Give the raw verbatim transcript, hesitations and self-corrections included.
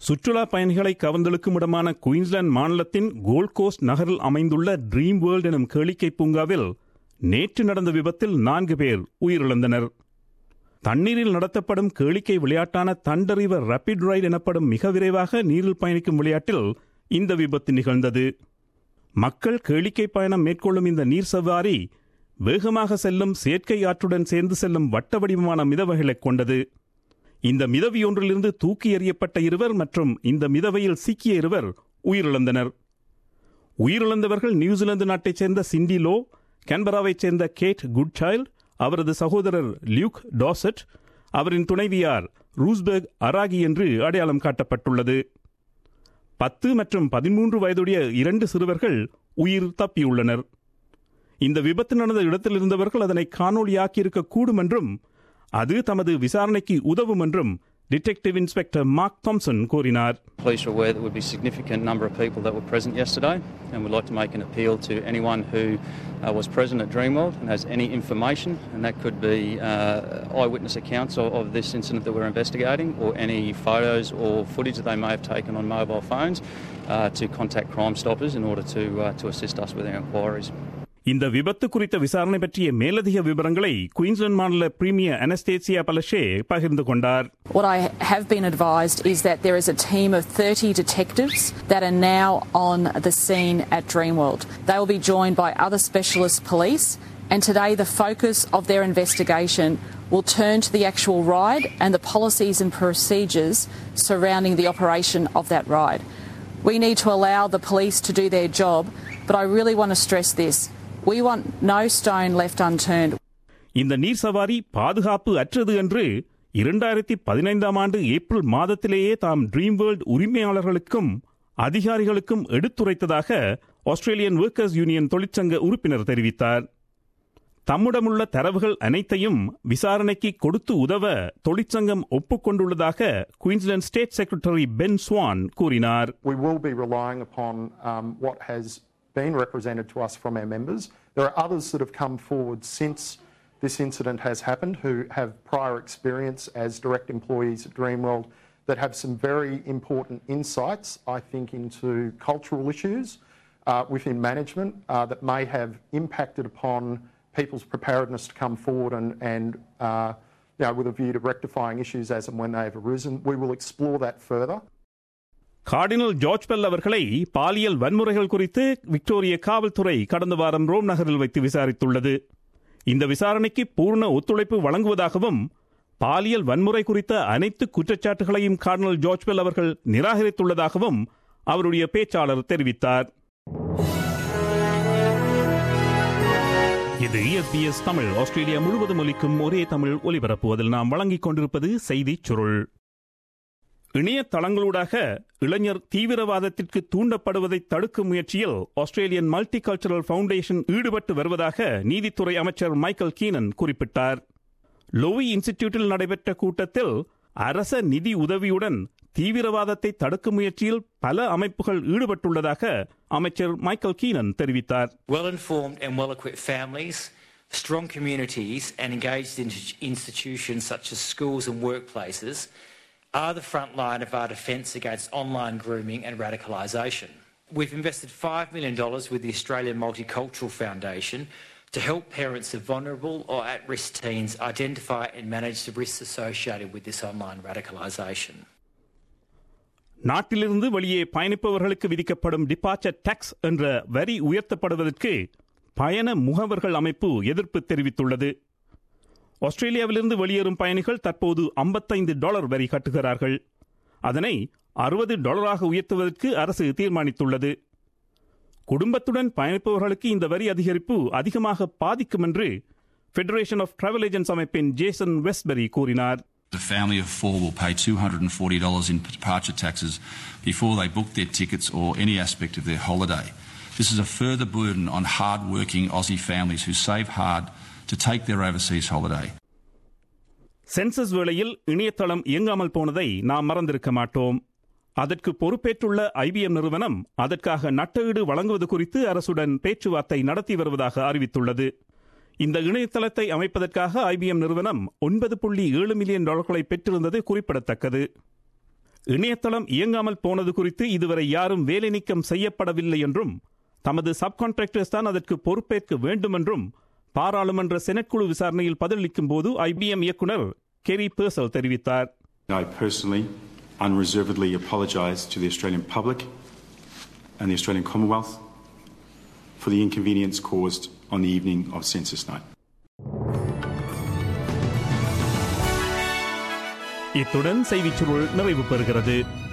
சுற்றுலா பயணிகளை கவர்ந்தெழுக்கும் இடமான குயின்ஸ்லாந்து மாநிலத்தின் கோல்ட் கோஸ்ட் நகரில் அமைந்துள்ள ட்ரீம் வேர்ல்ட் எனும் கேளிக்கை பூங்காவில் நேற்று நடந்த விபத்தில் நான்கு பேர் உயிரிழந்தனர். தண்ணீரில் நடத்தப்படும் கேளிக்கை விளையாட்டான தண்டர் ரிவர் ரேபிட் ரைடு எனப்படும் மிக விரைவாக நீரில் பயணிக்கும் விளையாட்டில் இந்த விபத்து நிகழ்ந்தது. மக்கள் கேளிக்கை பயணம் மேற்கொள்ளும் இந்த நீர் சவாரி வேகமாக செல்லும் செயற்கை ஆற்றுடன் சேர்ந்து செல்லும் வட்ட வடிவமான மிதவைகளை கொண்டது. இந்த மிதவையொன்றிலிருந்து தூக்கி எறியப்பட்ட இருவர் மற்றும் இந்த மிதவையில் சிக்கிய இருவர் உயிரிழந்தனர். உயிரிழந்தவர்கள் நியூசிலாந்து நாட்டைச் சேர்ந்த சிண்டி லோ, கேன்பராவைச் சேர்ந்த கேட் குட்சைல்ட், அவரது சகோதரர் லியூக் டாசெட், அவரின் துணைவியார் ரூஸ்பெர்க் அராகி என்று அடையாளம் காட்டப்பட்டுள்ளது. பத்து மற்றும் பதிமூன்று வயதுடைய இரண்டு சிறுவர்கள் உயிர் தப்பியுள்ளனர். இந்த விபத்து நடந்த இடத்தில் இருந்தவர்கள் அதனை காணொலியாக்கியிருக்க கூடும் என்றும் அது தமது விசாரணைக்கு உதவும் என்றும் டிடெக்டிவ் இன்ஸ்பெக்டர் மார்க் தாம்சன் கூறினார். Police are aware that there would be a significant number of people that were present yesterday, and would like to make an appeal to anyone who uh, was present at Dreamworld and has any information, and that could be uh, eyewitness accounts of, of this incident that we're investigating, or any photos or footage that they may have taken on mobile phones, uh, to contact Crime Stoppers in order to uh, to assist us with our inquiries. இந்த விபத்து குறித்த விசாரணை பற்றிய மேலதிக விவரங்களை Queensland மாநில premier அனஸ்தேசியா பலஷே பகிர்ந்து கொண்டார். What I have been advised is that there is a team of thirty detectives that are now on the scene at Dreamworld. They will be joined by other specialist police, and today the focus of their investigation will turn to the actual ride and the policies and procedures surrounding the operation of that ride. We need to allow the police to do their job, but I really want to stress this. We want no stone left unturned. இந்த நீர் சவாரி பாதுகாப்பு அற்றது என்று இரண்டாயிரத்தி பதினைந்தாம் ஆண்டு April மாதத்திலேயே தாம் ட்ரீம் வேர்ல்ட் உரிமையாளர்களுக்கும் அதிகாரிகளுக்கும் எடுத்துரைத்ததாக ஆஸ்திரேலியன் ஒர்க்கர்ஸ் யூனியன் தொழிற்சங்க உறுப்பினர் தெரிவித்தார். தம்முடமுள்ள தரவுகள் அனைத்தையும் விசாரணைக்கு கொடுத்து உதவ தொழிற்சங்கம் ஒப்புக்கொண்டுள்ளதாக Queensland state secretary Ben Swan கூறினார். We will be relying upon um, what has been represented to us from our members. There are others that have come forward since this incident has happened who have prior experience as direct employees at Dreamworld that have some very important insights, I think, into cultural issues uh, within management uh, that may have impacted upon people's preparedness to come forward and, and uh, you know, with a view to rectifying issues as and when they have arisen. We will explore that further. Cardinal George Pell அவர்களை பாலியல் வன்முறைகள் குறித்து Victoria காவல்துறை கடந்த வாரம் Rome நகரில் வைத்து விசாரித்துள்ளது. இந்த விசாரணைக்கு பூர்ண ஒத்துழைப்பு வழங்குவதாகவும் பாலியல் வன்முறை குறித்த அனைத்து குற்றச்சாட்டுகளையும் கார்டினல் ஜார்ஜ் பெல் அவர்கள் நிராகரித்துள்ளதாகவும் அவருடைய பேச்சாளர் தெரிவித்தார். இது எஸ்பிஎஸ் தமிழ், ஆஸ்திரேலியா முழுவதும் ஒலிக்கும் ஒரே தமிழ் ஒலிபரப்புவதில் நாம் வழங்கிக் கொண்டிருப்பது செய்திச் சுருள். இணையதளங்களூடாக இளைஞர் தீவிரவாதத்திற்கு தூண்டப்படுவதை தடுக்கும் முயற்சியில் ஆஸ்திரேலியன் மல்டி கல்ச்சரல் ஃபவுண்டேஷன் ஈடுபட்டு வருவதாக நீதித்துறை அமைச்சர் மைக்கேல் கீனன் குறிப்பிட்டார். லோவி இன்ஸ்டிடியூட்டில் நடைபெற்ற கூட்டத்தில் அரச நிதி உதவியுடன் தீவிரவாதத்தை தடுக்கும் முயற்சியில் பல அமைப்புகள் ஈடுபட்டுள்ளதாக அமைச்சர் மைக்கேல் கீனன் தெரிவித்தார். Well-informed and well-equipped families, strong communities and engaged institutions such as schools and workplaces are the front line of our defence against online grooming and radicalisation. We've invested five million dollars with the Australian Multicultural Foundation to help parents of vulnerable or at-risk teens identify and manage the risks associated with this online radicalisation. நாட்டிலிருந்து வெளியே பயணிப்பவர்களுக்கு விதிக்கப்படும் departure tax என்ற வரி உயர்த்தப்படுவதற்கு பயண முகவர்கள் அமைப்பு எதிர்ப்பு தெரிவித்துள்ளது. ஆஸ்திரேலியாவிலிருந்து வெளியேறும் பயணிகள் தற்போது ஐம்பத்தைந்து டாலர் வரி கட்டுகிறார்கள். அதனை அறுபது டாலராக உயர்த்துவதற்கு அரசு தீர்மானித்துள்ளது. குடும்பத்துடன் பயணிப்பவர்களுக்கு இந்த வரி அதிகரிப்பு அதிகமாக பாதிக்கும் என்று ஃபெடரேஷன் ஆஃப் டிராவல் ஏஜென்ட்ஸ் அமைப்பின் ஜேசன் வெஸ்ட்பெரி கூறினார். A family of four will pay two hundred forty dollars in departure taxes before they book their tickets or any aspect of their holiday. This is a further burden on hard-working Aussie families who save hard to take their overseas holiday. Census வேளையில் இணையதளம் இயங்காமல் போனதை நாம் மறந்திருக்க மாட்டோம். அதற்கு பொறுப்பேற்றுள்ள IBM நிறுவனம் அதற்காக நட்டஈடு வழங்குவது குறித்து அரசுடன் பேச்சுவார்த்தை நடத்தி வருவதாக அறிவித்துள்ளது. இந்த இணையதளத்தை அமைப்பதற்காக ஐபிஎம் நிறுவனம் ஒன்பது புள்ளி ஏழு மில்லியன் டாலர்களை பெற்றிருந்தது குறிப்பிடத்தக்கது. இணையதளம் இயங்காமல் போனது குறித்து இதுவரை யாரும் வேலை நீக்கம் செய்யப்படவில்லை என்றும் தமது சப்கான்ட்ராக்டர்ஸ் தான் அதற்கு பொறுப்பேற்க வேண்டும் என்றும் பாராளுமன்ற செனட் குழு விசாரணையில் பதிலளிக்கும் போது ஐபிஎம் இயக்குனர் கெரி பெர்சல் தெரிவித்தார். I personally unreservedly apologise to the Australian public and the Australian Commonwealth for the inconvenience caused on the evening of census night. இத்துடன் செய்திச் சுருள் நிறைவு பெறுகிறது.